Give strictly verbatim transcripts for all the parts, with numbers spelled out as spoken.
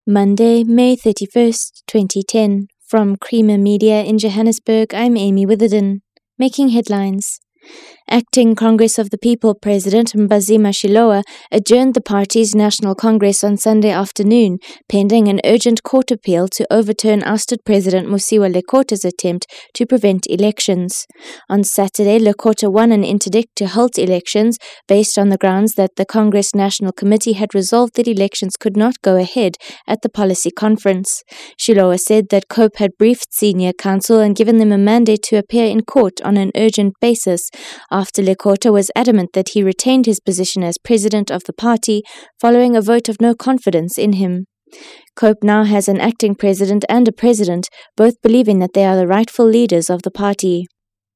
Monday, May thirty-first, twenty ten. From Creamer Media in Johannesburg, I'm Amy Witherden. Making headlines. Acting Congress of the People President Mbazima Shilowa adjourned the party's National Congress on Sunday afternoon, pending an urgent court appeal to overturn ousted President Mosiuoa Lekota's attempt to prevent elections. On Saturday, Lekota won an interdict to halt elections based on the grounds that the Congress National Committee had resolved that elections could not go ahead at the policy conference. Shilowa said that COPE had briefed senior counsel and given them a mandate to appear in court on an urgent basis, after Lekota was adamant that he retained his position as president of the party following a vote of no confidence in him. COPE now has an acting president and a president, both believing that they are the rightful leaders of the party.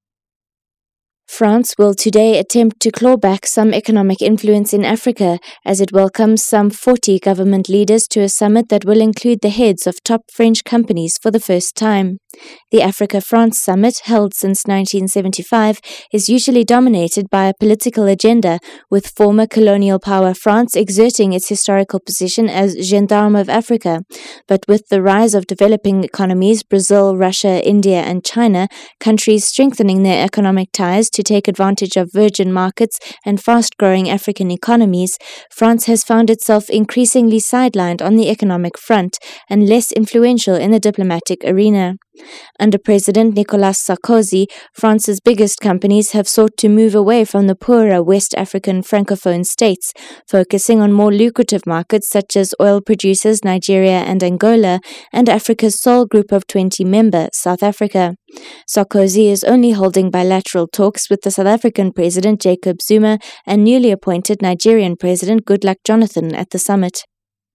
France will today attempt to claw back some economic influence in Africa as it welcomes some forty government leaders to a summit that will include the heads of top French companies for the first time. The Africa-France Summit, held since nineteen seventy-five, is usually dominated by a political agenda, with former colonial power France exerting its historical position as gendarme of Africa. But with the rise of developing economies, Brazil, Russia, India, and China, countries strengthening their economic ties to take advantage of virgin markets and fast-growing African economies, France has found itself increasingly sidelined on the economic front and less influential in the diplomatic arena. Under President Nicolas Sarkozy, France's biggest companies have sought to move away from the poorer West African francophone states, focusing on more lucrative markets such as oil producers Nigeria and Angola, and Africa's sole group of twenty member, South Africa. Sarkozy is only holding bilateral talks with the South African President Jacob Zuma and newly appointed Nigerian President Goodluck Jonathan at the summit.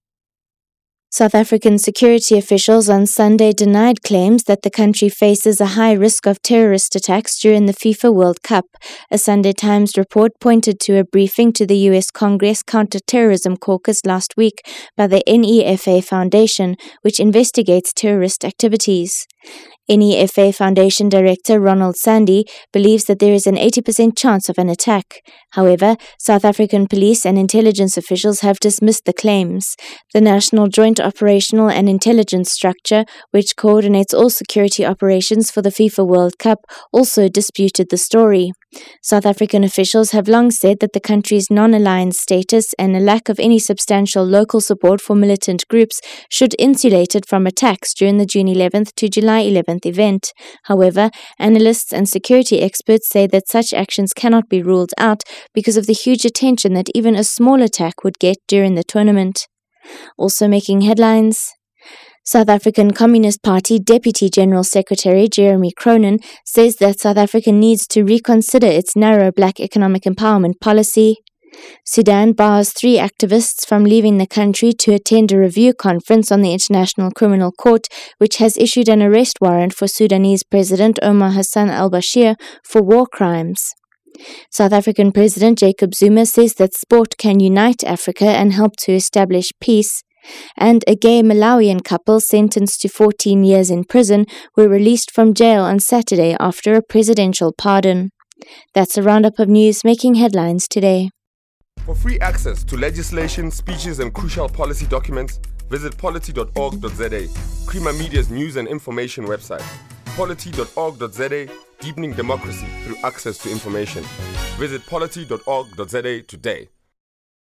South African security officials on Sunday denied claims that the country faces a high risk of terrorist attacks during the FIFA World Cup. A Sunday Times report pointed to a briefing to the U S Congress Counter-Terrorism Caucus last week by the N E F A Foundation, which investigates terrorist activities. N E F A Foundation Director Ronald Sandy believes that there is an eighty percent chance of an attack. However, South African police and intelligence officials have dismissed the claims. The National Joint Operational and Intelligence Structure, which coordinates all security operations for the FIFA World Cup, also disputed the story. South African officials have long said that the country's non-aligned status and a lack of any substantial local support for militant groups should insulate it from attacks during the June eleventh to July eleventh event. However, analysts and security experts say that such actions cannot be ruled out because of the huge attention that even a small attack would get during the tournament. Also making headlines, South African Communist Party Deputy General Secretary Jeremy Cronin says that South Africa needs to reconsider its narrow black economic empowerment policy. Sudan bars three activists from leaving the country to attend a review conference on the International Criminal Court, which has issued an arrest warrant for Sudanese President Omar Hassan al-Bashir for war crimes. South African President Jacob Zuma says that sport can unite Africa and help to establish peace. And a gay Malawian couple sentenced to fourteen years in prison were released from jail on Saturday after a presidential pardon. That's a roundup of news making headlines today. For free access to legislation, speeches, and crucial policy documents, visit polity dot org dot z a, Creamer Media's news and information website. polity dot org dot z a, deepening democracy through access to information. Visit polity dot org dot z a today.